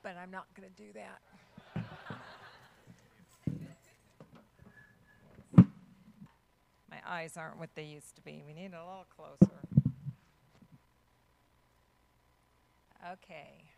but I'm not going to do that. My eyes aren't what they used to be. We need a little closer. Okay.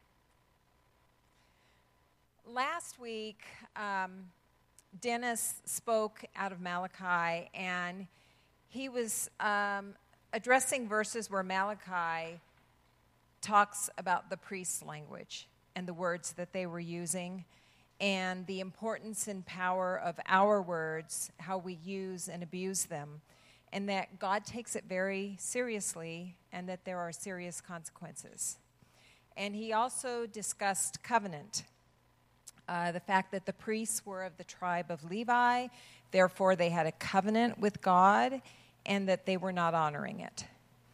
Last week, Dennis spoke out of Malachi, and he was addressing verses where Malachi talks about the priest's language and the words that they were using, and the importance and power of our words, how we use and abuse them, and that God takes it very seriously and that there are serious consequences. And he also discussed covenant, the fact that the priests were of the tribe of Levi, therefore they had a covenant with God, and that they were not honoring it.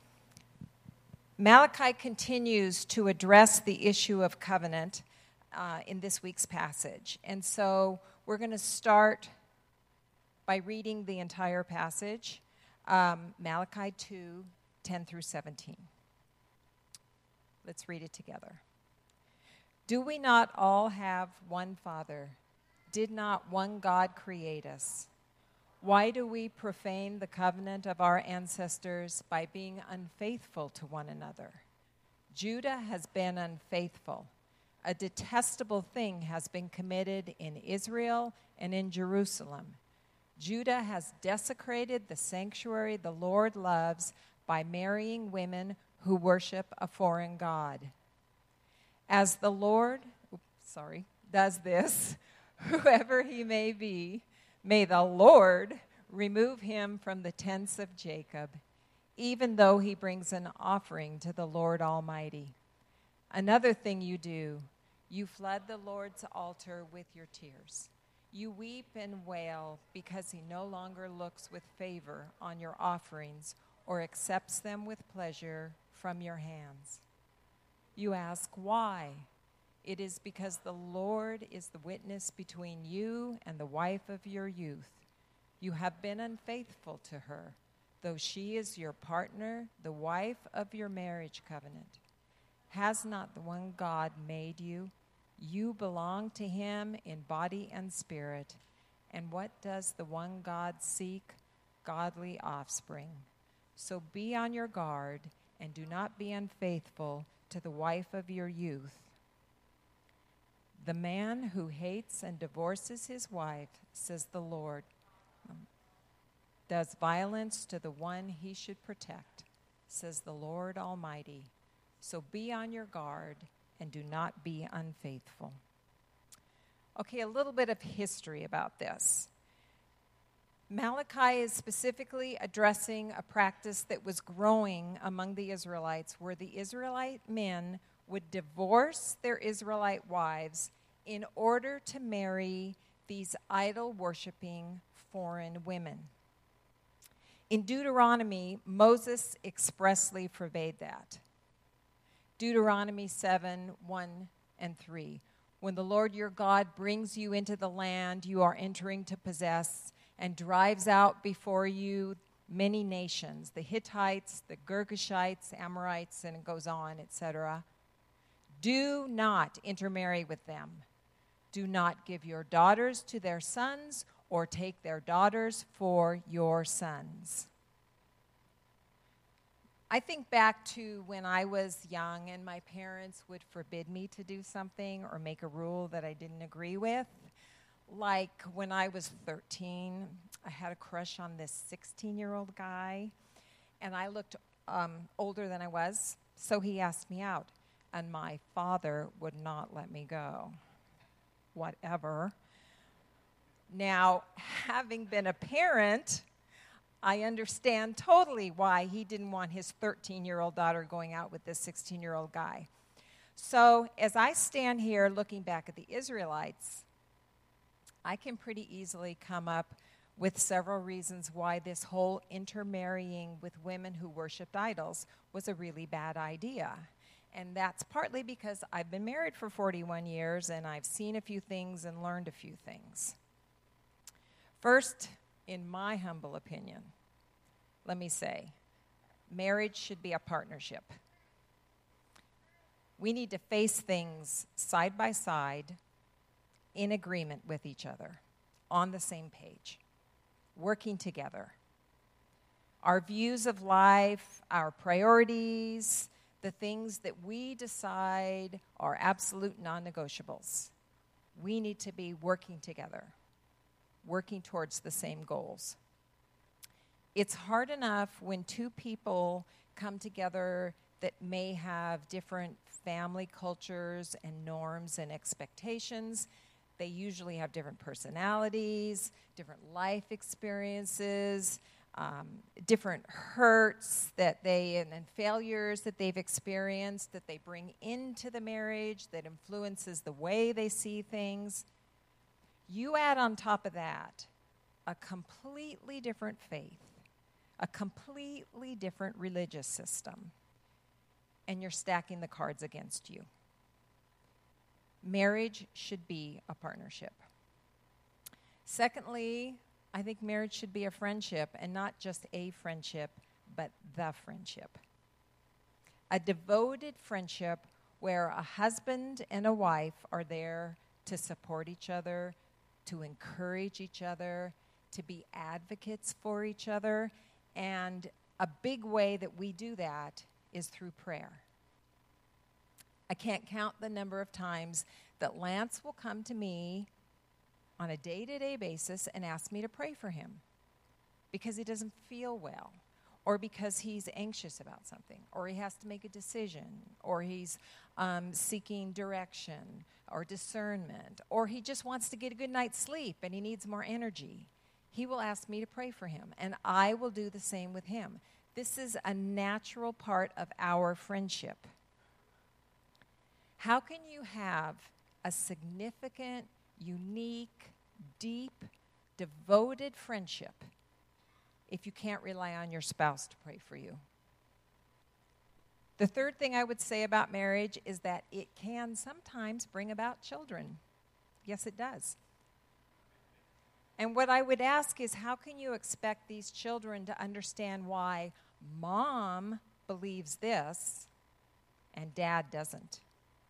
Malachi continues to address the issue of covenant in this week's passage. And so we're going to start by reading the entire passage, Malachi 2, 10 through 17. Let's read it together. Do we not all have one Father? Did not one God create us? Why do we profane the covenant of our ancestors by being unfaithful to one another? Judah has been unfaithful. A detestable thing has been committed in Israel and in Jerusalem. Judah has desecrated the sanctuary the Lord loves by marrying women who worship a foreign god. As the Lord does this, whoever he may be, may the Lord remove him from the tents of Jacob, even though he brings an offering to the Lord Almighty. Another thing you do, you flood the Lord's altar with your tears. You weep and wail because he no longer looks with favor on your offerings or accepts them with pleasure from your hands. You ask, why? It is because the Lord is the witness between you and the wife of your youth. You have been unfaithful to her, though she is your partner, the wife of your marriage covenant. Has not the one God made you? You belong to him in body and spirit. And what does the one God seek? Godly offspring. So be on your guard and do not be unfaithful to the wife of your youth. The man who hates and divorces his wife, says the Lord, does violence to the one he should protect, says the Lord Almighty. So be on your guard and do not be unfaithful. Okay, a little bit of history about this. Malachi is specifically addressing a practice that was growing among the Israelites, where the Israelite men would divorce their Israelite wives in order to marry these idol-worshiping foreign women. In Deuteronomy, Moses expressly forbade that. Deuteronomy 7, 1 and 3. When the Lord your God brings you into the land you are entering to possess and drives out before you many nations, the Hittites, the Girgashites, Amorites, and it goes on, etc. Do not intermarry with them. Do not give your daughters to their sons or take their daughters for your sons. I think back to when I was young and my parents would forbid me to do something or make a rule that I didn't agree with. Like when I was 13, I had a crush on this 16-year-old guy, and I looked older than I was, so he asked me out, and my father would not let me go. Whatever. Now, having been a parent, I understand totally why he didn't want his 13-year-old daughter going out with this 16-year-old guy. So as I stand here looking back at the Israelites, I can pretty easily come up with several reasons why this whole intermarrying with women who worshiped idols was a really bad idea. And that's partly because I've been married for 41 years and I've seen a few things and learned a few things. First, in my humble opinion, let me say, marriage should be a partnership. We need to face things side by side, in agreement with each other, on the same page, working together. Our views of life, our priorities, the things that we decide are absolute non-negotiables. We need to be working together, working towards the same goals. It's hard enough when two people come together that may have different family cultures and norms and expectations. They usually have different personalities, different life experiences, different hurts and failures that they've experienced that they bring into the marriage that influences the way they see things. You add on top of that a completely different faith, a completely different religious system, and you're stacking the cards against you. Marriage should be a partnership. Secondly, I think marriage should be a friendship, and not just a friendship, but the friendship. A devoted friendship where a husband and a wife are there to support each other, to encourage each other, to be advocates for each other. And a big way that we do that is through prayer. I can't count the number of times that Lance will come to me on a day-to-day basis and ask me to pray for him because he doesn't feel well, or because he's anxious about something, or he has to make a decision, or he's seeking direction or discernment, or he just wants to get a good night's sleep and he needs more energy. He will ask me to pray for him, and I will do the same with him. This is a natural part of our friendship. How can you have a significant, unique, deep, devoted friendship if you can't rely on your spouse to pray for you? The third thing I would say about marriage is that it can sometimes bring about children. Yes, it does. And what I would ask is, how can you expect these children to understand why mom believes this and dad doesn't?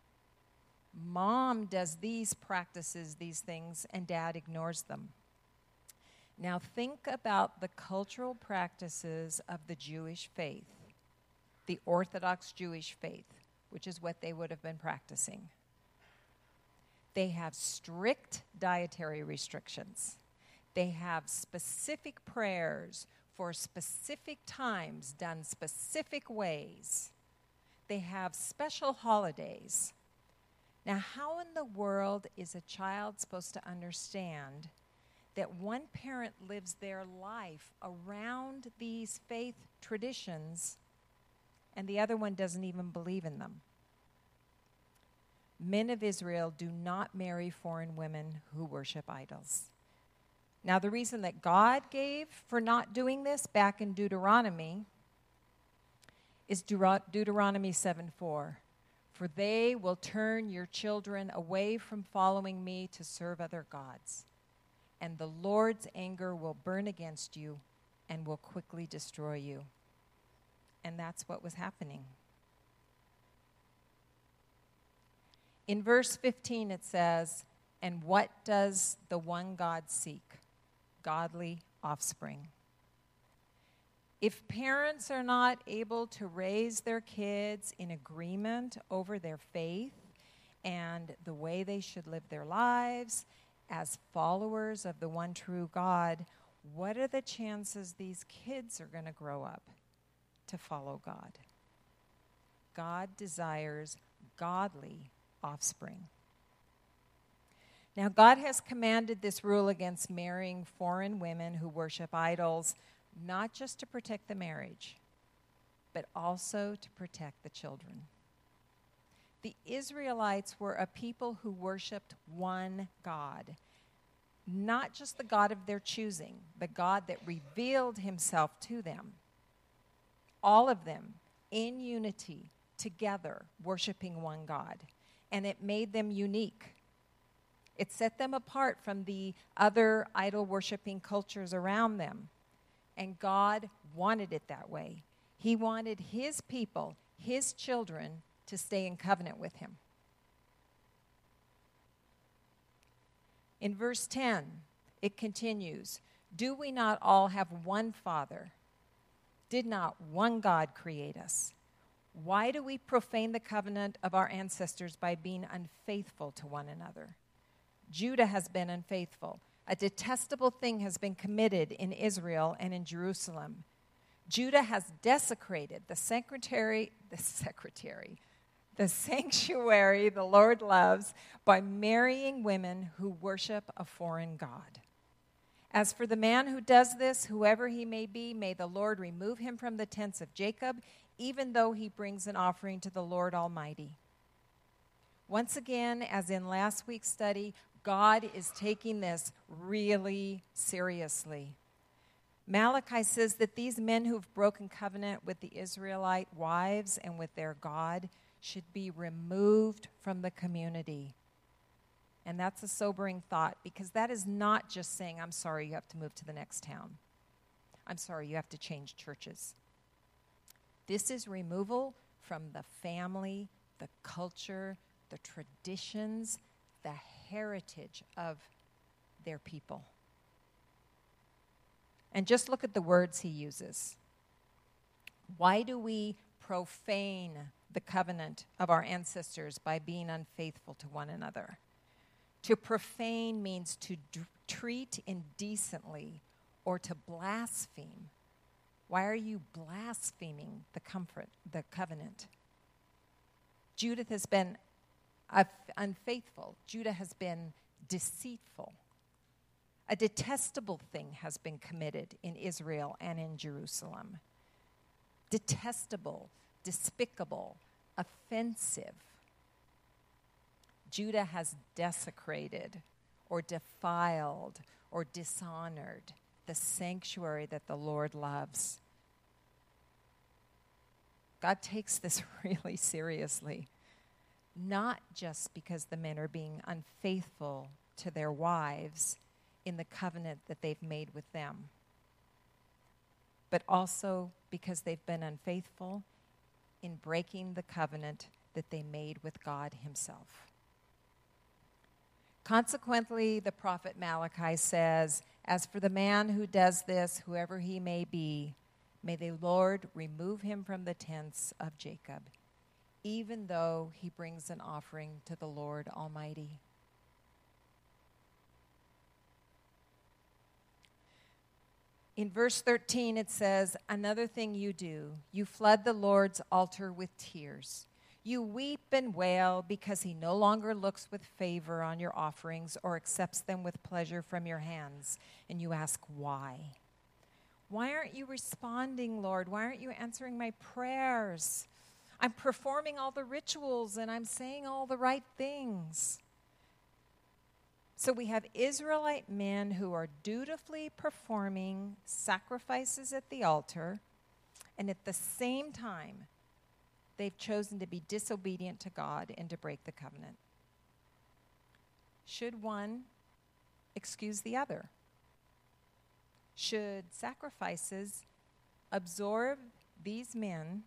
Mom does these practices, these things, and dad ignores them. Now think about the cultural practices of the Jewish faith, the Orthodox Jewish faith, which is what they would have been practicing. They have strict dietary restrictions. They have specific prayers for specific times, done specific ways. They have special holidays. Now, how in the world is a child supposed to understand that one parent lives their life around these faith traditions and the other one doesn't even believe in them? Men of Israel do not marry foreign women who worship idols. Now, the reason that God gave for not doing this back in Deuteronomy is Deuteronomy 7:4. For they will turn your children away from following me to serve other gods, and the Lord's anger will burn against you and will quickly destroy you. And that's what was happening. In verse 15 it says, "And what does the one God seek? Godly offspring." If parents are not able to raise their kids in agreement over their faith and the way they should live their lives as followers of the one true God, what are the chances these kids are going to grow up to follow God? God desires godly offspring. Now, God has commanded this rule against marrying foreign women who worship idols, not just to protect the marriage, but also to protect the children. The Israelites were a people who worshiped one God, not just the God of their choosing, the God that revealed himself to them. All of them in unity, together, worshiping one God. And it made them unique. It set them apart from the other idol-worshiping cultures around them. And God wanted it that way. He wanted his people, his children, to stay in covenant with him. In verse 10, it continues, do we not all have one Father? Did not one God create us? Why do we profane the covenant of our ancestors by being unfaithful to one another? Judah has been unfaithful. A detestable thing has been committed in Israel and in Jerusalem. Judah has desecrated the sanctuary the Lord loves by marrying women who worship a foreign god. As for the man who does this, whoever he may be, may the Lord remove him from the tents of Jacob, even though he brings an offering to the Lord Almighty. Once again, as in last week's study, God is taking this really seriously. Malachi says that these men who've broken covenant with the Israelite wives and with their God should be removed from the community. And that's a sobering thought, because that is not just saying, I'm sorry, you have to move to the next town. I'm sorry, you have to change churches. This is removal from the family, the culture, the traditions, the heritage of their people. And just look at the words he uses. Why do we profane the covenant of our ancestors by being unfaithful to one another? To profane means to treat indecently or to blaspheme. Why are you blaspheming the covenant? Judah has been unfaithful. Judah has been deceitful. A detestable thing has been committed in Israel and in Jerusalem. Detestable, despicable, offensive. Judah has desecrated or defiled or dishonored the sanctuary that the Lord loves. God takes this really seriously, not just because the men are being unfaithful to their wives in the covenant that they've made with them, but also because they've been unfaithful in breaking the covenant that they made with God himself. Consequently, the prophet Malachi says, as for the man who does this, whoever he may be, may the Lord remove him from the tents of Jacob, even though he brings an offering to the Lord Almighty. In verse 13, it says, another thing you do, you flood the Lord's altar with tears. You weep and wail because he no longer looks with favor on your offerings or accepts them with pleasure from your hands. And you ask, why? Why aren't you responding, Lord? Why aren't you answering my prayers? I'm performing all the rituals and I'm saying all the right things. So we have Israelite men who are dutifully performing sacrifices at the altar, and at the same time, they've chosen to be disobedient to God and to break the covenant. Should one excuse the other? Should sacrifices absolve these men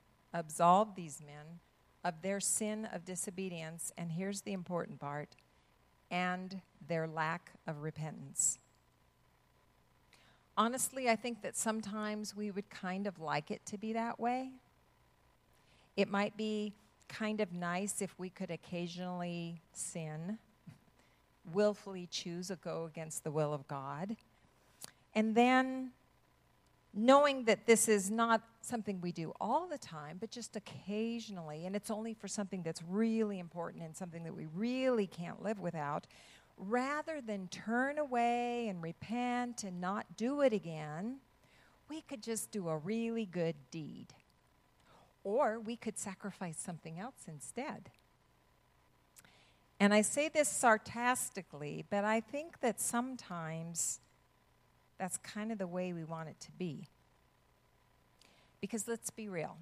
of their sin of disobedience, and here's the important part, and their lack of repentance? Honestly, I think that sometimes we would kind of like it to be that way. It might be kind of nice if we could occasionally sin, willfully choose to go against the will of God, and then knowing that this is not something we do all the time, but just occasionally, and it's only for something that's really important and something that we really can't live without, rather than turn away and repent and not do it again, we could just do a really good deed. Or we could sacrifice something else instead. And I say this sarcastically, but I think that sometimes that's kind of the way we want it to be. Because let's be real.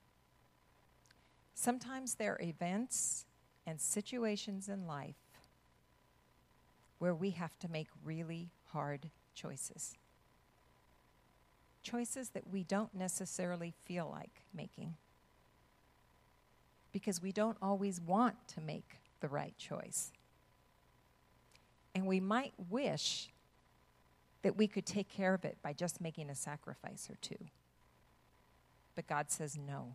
Sometimes there are events and situations in life where we have to make really hard choices. Choices that we don't necessarily feel like making. because we don't always want to make the right choice. And we might wish that we could take care of it by just making a sacrifice or two. But God says no.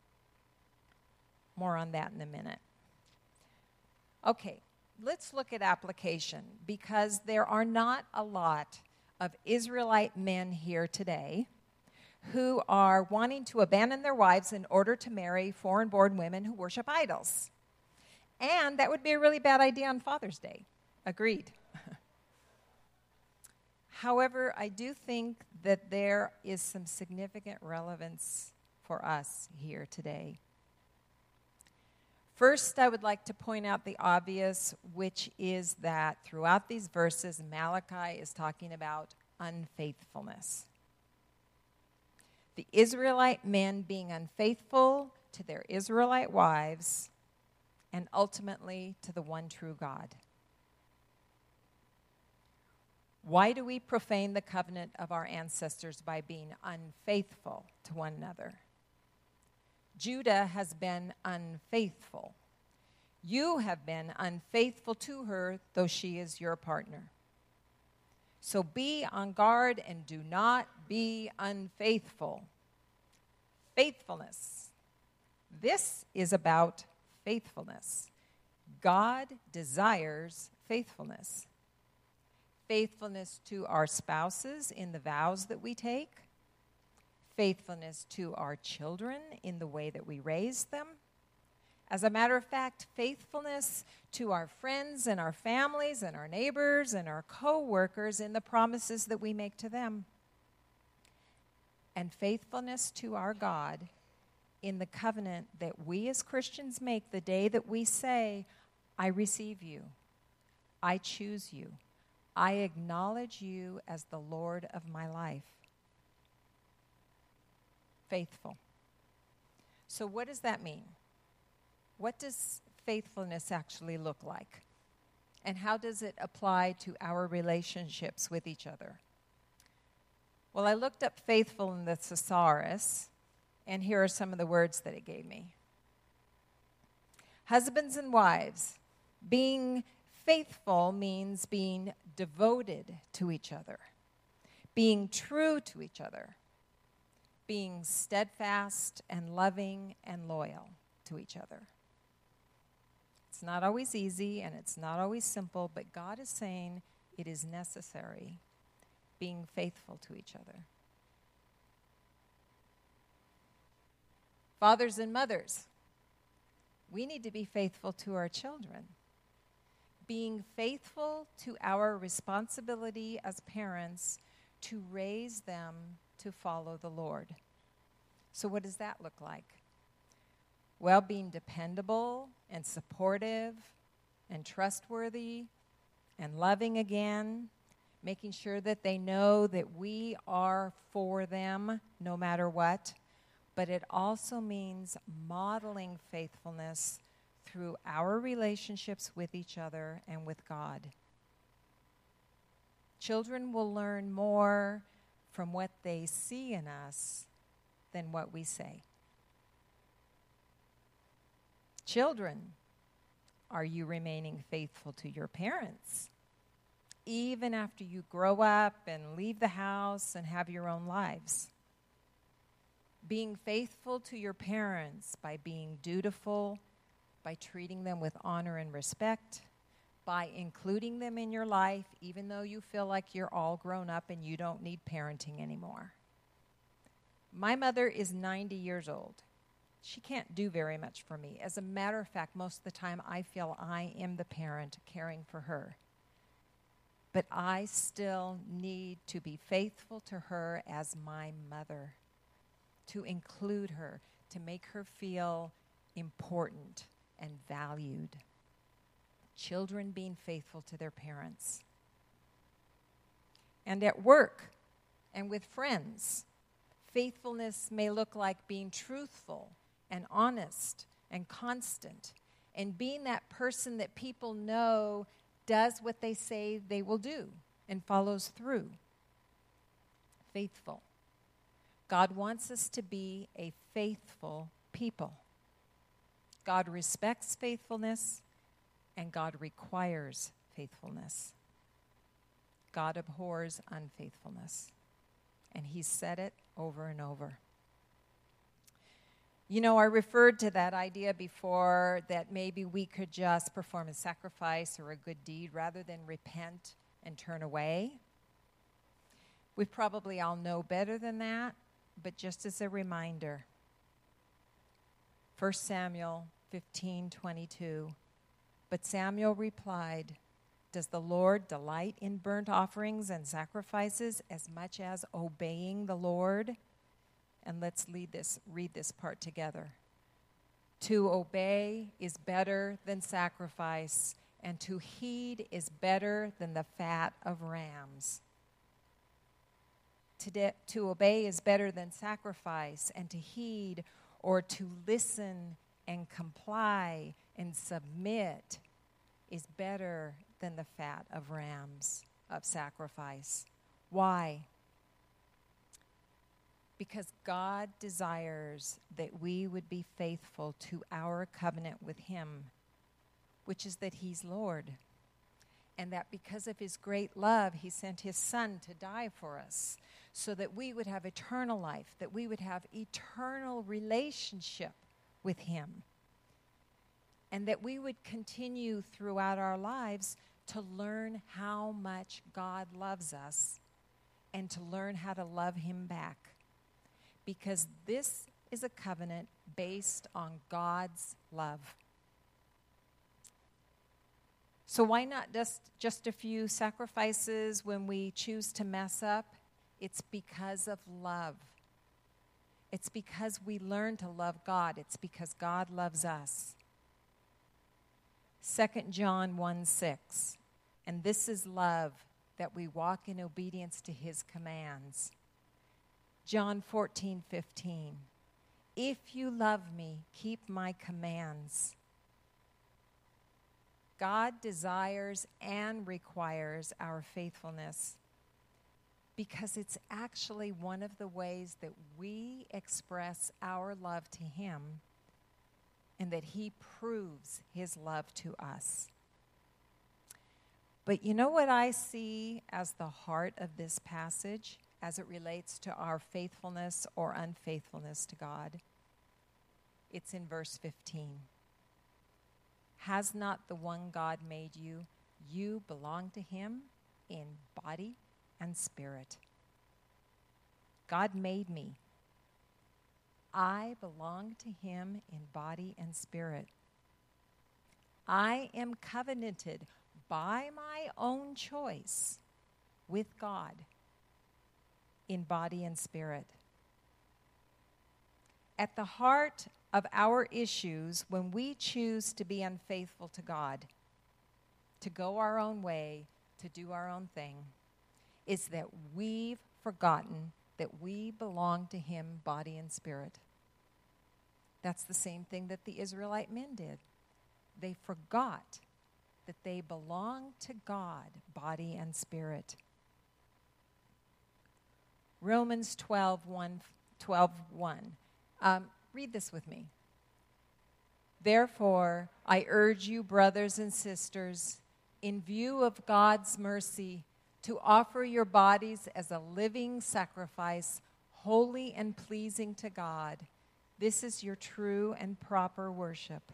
More on that in a minute. Okay, let's look at application, because there are not a lot of Israelite men here today who are wanting to abandon their wives in order to marry foreign-born women who worship idols. And that would be a really bad idea on Father's Day. Agreed. However, I do think that there is some significant relevance for us here today. First, I would like to point out the obvious, which is that throughout these verses, Malachi is talking about unfaithfulness. The Israelite men being unfaithful to their Israelite wives and ultimately to the one true God. Why do we profane the covenant of our ancestors by being unfaithful to one another? Judah has been unfaithful. You have been unfaithful to her, though she is your partner. So be on guard and do not be unfaithful. Faithfulness. This is about faithfulness. God desires faithfulness. Faithfulness to our spouses in the vows that we take. Faithfulness to our children in the way that we raise them. As a matter of fact, faithfulness to our friends and our families and our neighbors and our co-workers in the promises that we make to them. And faithfulness to our God in the covenant that we as Christians make the day that we say, I receive you, I choose you, I acknowledge you as the Lord of my life. Faithful. So what does that mean? What does faithfulness actually look like? And how does it apply to our relationships with each other? Well, I looked up faithful in the thesaurus, and here are some of the words that it gave me. Husbands and wives, being faithful means being devoted to each other, being true to each other, being steadfast and loving and loyal to each other. It's not always easy and it's not always simple, but God is saying it is necessary, being faithful to each other. Fathers and mothers, we need to be faithful to our children. Being faithful to our responsibility as parents to raise them to follow the Lord. So what does that look like? Well, being dependable and supportive and trustworthy and loving again, making sure that they know that we are for them no matter what. But it also means modeling faithfulness through our relationships with each other and with God. Children will learn more from what they see in us than what we say. Children, are you remaining faithful to your parents, even after you grow up and leave the house and have your own lives? Being faithful to your parents by being dutiful, by treating them with honor and respect, by including them in your life, even though you feel like you're all grown up and you don't need parenting anymore. My mother is 90 years old. She can't do very much for me. As a matter of fact, most of the time I feel I am the parent caring for her. But I still need to be faithful to her as my mother, to include her, to make her feel important and valued. Children being faithful to their parents. And at work and with friends, faithfulness may look like being truthful and honest and constant and being that person that people know does what they say they will do and follows through. Faithful. God wants us to be a faithful people. God respects faithfulness and God requires faithfulness. God abhors unfaithfulness. And He's said it over and over. You know, I referred to that idea before that maybe we could just perform a sacrifice or a good deed rather than repent and turn away. We probably all know better than that, but just as a reminder, 1 Samuel 15:22, but Samuel replied, "Does the Lord delight in burnt offerings and sacrifices as much as obeying the Lord?" And let's read this part together. To obey is better than sacrifice, and to heed is better than the fat of rams. To obey is better than sacrifice, and to heed or to listen and comply and submit is better than the fat of rams, of sacrifice. Why? Because God desires that we would be faithful to our covenant with Him, which is that He's Lord, and that because of His great love, He sent His Son to die for us so that we would have eternal life, that we would have eternal relationship with Him, and that we would continue throughout our lives to learn how much God loves us and to learn how to love Him back. Because this is a covenant based on God's love. So why not just a few sacrifices when we choose to mess up? It's because of love. It's because we learn to love God. It's because God loves us. 2 John 1:6, and this is love, that we walk in obedience to His commands. John 14:15, if you love me, keep my commands. God desires and requires our faithfulness because it's actually one of the ways that we express our love to Him and that He proves His love to us. But you know what I see as the heart of this passage as it relates to our faithfulness or unfaithfulness to God? It's in verse 15. Has not the one God made you? You belong to Him in body and spirit. God made me. I belong to Him in body and spirit. I am covenanted by my own choice with God in body and spirit. At the heart of our issues when we choose to be unfaithful to God, to go our own way, to do our own thing, is that we've forgotten that we belong to Him body and spirit. That's the same thing that the Israelite men did. They forgot that they belong to God body and spirit. Romans 12:1. Read this with me. Therefore, I urge you, brothers and sisters, in view of God's mercy, to offer your bodies as a living sacrifice, holy and pleasing to God. This is your true and proper worship.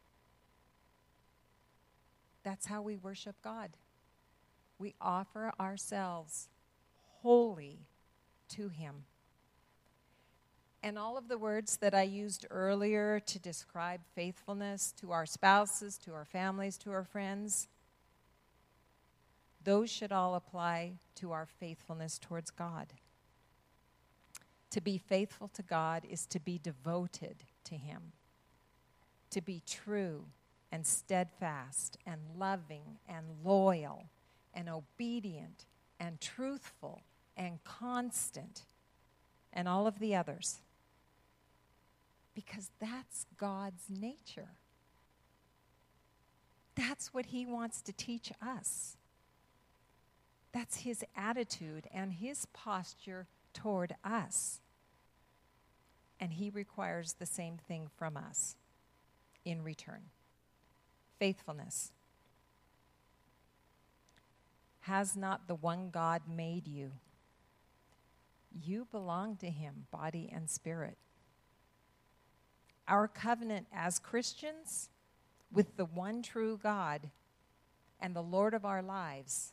That's how we worship God. We offer ourselves wholly to Him. And all of the words that I used earlier to describe faithfulness to our spouses, to our families, to our friends, those should all apply to our faithfulness towards God. To be faithful to God is to be devoted to Him, to be true and steadfast and loving and loyal and obedient and truthful and constant and all of the others. Because that's God's nature. That's what He wants to teach us. That's His attitude and His posture toward us. And He requires the same thing from us in return. Faithfulness. Has not the one God made you? You belong to him, body and spirit. Our covenant as Christians with the one true God and the Lord of our lives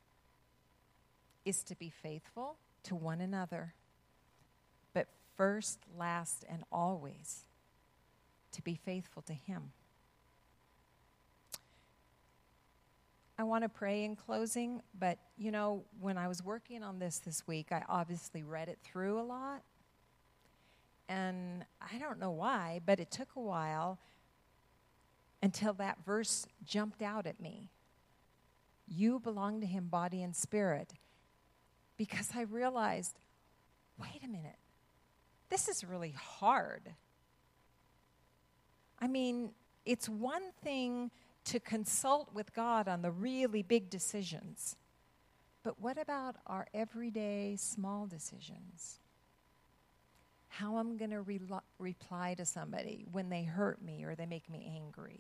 is to be faithful to one another, but first, last, and always to be faithful to him. I want to pray in closing, but when I was working on this week, I obviously read it through a lot. And I don't know why, but it took a while until that verse jumped out at me. You belong to him, body and spirit. Because I realized, wait a minute, this is really hard. I mean, it's one thing to consult with God on the really big decisions. But what about our everyday small decisions? How I'm going to reply to somebody when they hurt me or they make me angry.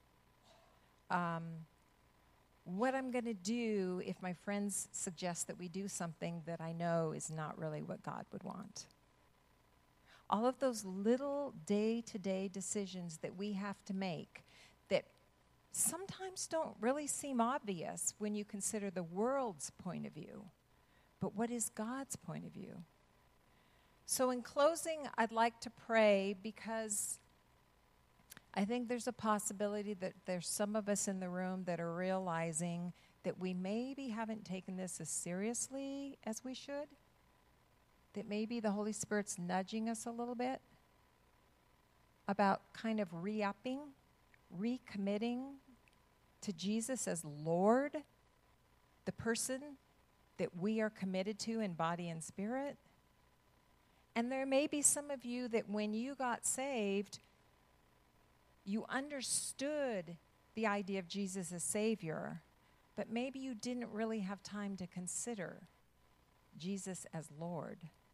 What I'm going to do if my friends suggest that we do something that I know is not really what God would want. All of those little day-to-day decisions that we have to make that sometimes don't really seem obvious when you consider the world's point of view. But what is God's point of view? So in closing, I'd like to pray because I think there's a possibility that there's some of us in the room that are realizing that we maybe haven't taken this as seriously as we should, that maybe the Holy Spirit's nudging us a little bit about kind of re-upping, recommitting to Jesus as Lord, the person that we are committed to in body and spirit. And there may be some of you that when you got saved, you understood the idea of Jesus as Savior, but maybe you didn't really have time to consider Jesus as Lord.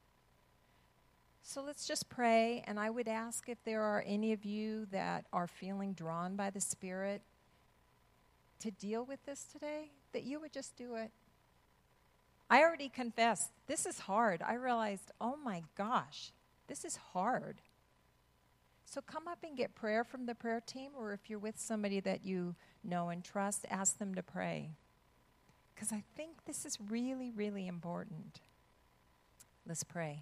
So let's just pray, and I would ask if there are any of you that are feeling drawn by the Spirit to deal with this today, that you would just do it. I already confessed, this is hard. I realized, oh my gosh, this is hard. So come up and get prayer from the prayer team, or if you're with somebody that you know and trust, ask them to pray. Because I think this is really, really important. Let's pray.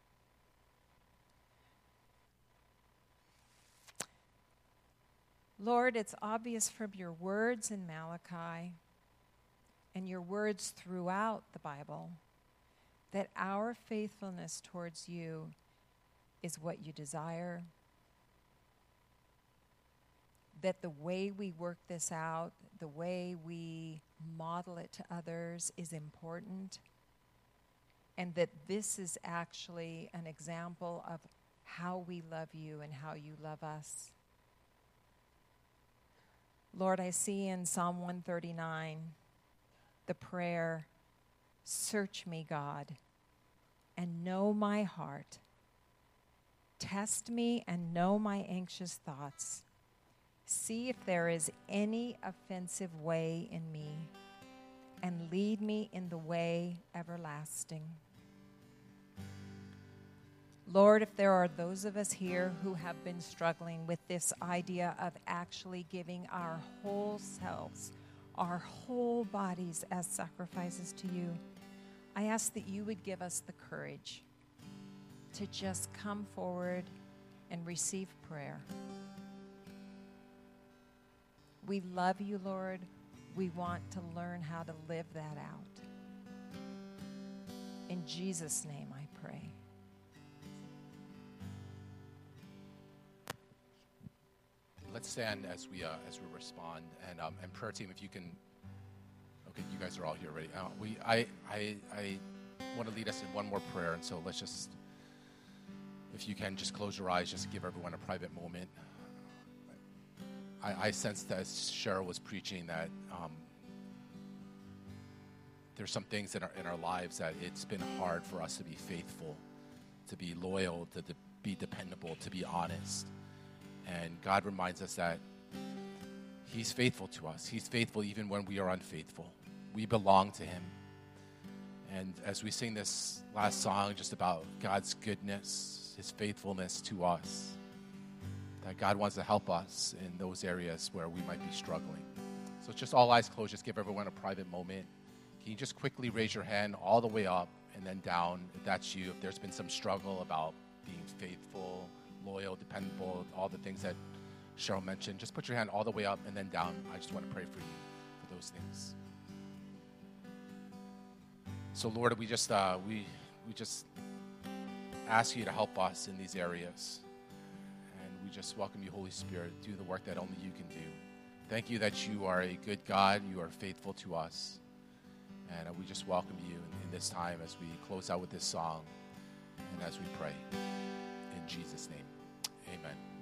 Lord, it's obvious from your words in Malachi and your words throughout the Bible that our faithfulness towards you is what you desire, that the way we work this out, the way we model it to others is important, and that this is actually an example of how we love you and how you love us. Lord, I see in Psalm 139 the prayer, search me, God, and know my heart. Test me and know my anxious thoughts. See if there is any offensive way in me, and lead me in the way everlasting. Lord, if there are those of us here who have been struggling with this idea of actually giving our whole selves, our whole bodies as sacrifices to you, I ask that you would give us the courage to just come forward and receive prayer. We love you, Lord. We want to learn how to live that out. In Jesus' name I pray. Let's stand as we respond, and prayer team, if you can. Okay, you guys are all here already. I want to lead us in one more prayer, and so let's just, if you can, just close your eyes, just give everyone a private moment. I sensed as Cheryl was preaching that there's some things in our lives that it's been hard for us to be faithful, to be loyal, to be dependable, to be honest. And God reminds us that He's faithful to us. He's faithful even when we are unfaithful. We belong to Him. And as we sing this last song just about God's goodness, His faithfulness to us, that God wants to help us in those areas where we might be struggling. So just all eyes closed, just give everyone a private moment. Can you just quickly raise your hand all the way up and then down if that's you, if there's been some struggle about being faithful, loyal, dependable, all the things that Cheryl mentioned. Just put your hand all the way up and then down. I just want to pray for you for those things. So Lord, we just ask you to help us in these areas. And we just welcome you, Holy Spirit, do the work that only you can do. Thank you that you are a good God. You are faithful to us. And we just welcome you in this time as we close out with this song and as we pray. In Jesus' name, amen.